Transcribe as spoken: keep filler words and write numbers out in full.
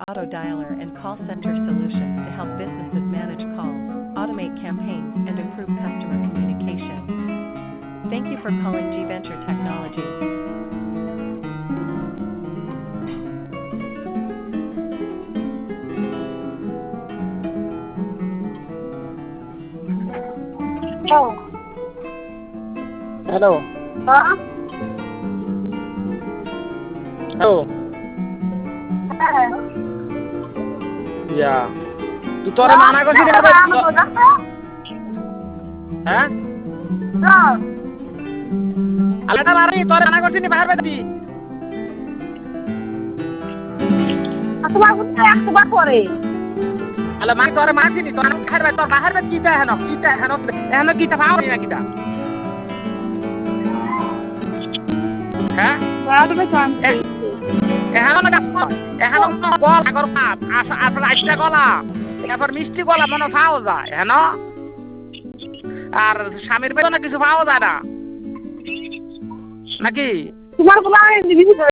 auto dialer and call center solutions to help businesses manage calls, automate campaigns, and improve customer communication. Thank you for calling G Venture Technology. Oh. Hello. Huh? Hello. হ্যাঁ। ইয়া তুই তোরে মানা করছিস না বে? হ্যাঁ? হ্যাঁ। আলাদা বাড়ি তোরে মানা করছিস না বাহির বেটি? তোমার বুঝতে একবার করে আলা মা তোরে মারছিস নি তোর বাহির বেটি তোর বাহির বেটি কিটা হেন কিটা হেন হেন কিটা পাও না কিটা? হ্যাঁ? বাড়বে শান্তি এখন না এখন গলা আগর পাপ আসলে আইসা গলা এরপর মিষ্টি গলা মনে পাওয়া যায় হেন আর স্বামীর বেতনে কিছু পাওয়া যায় না নাকি তোমার বলা নিবি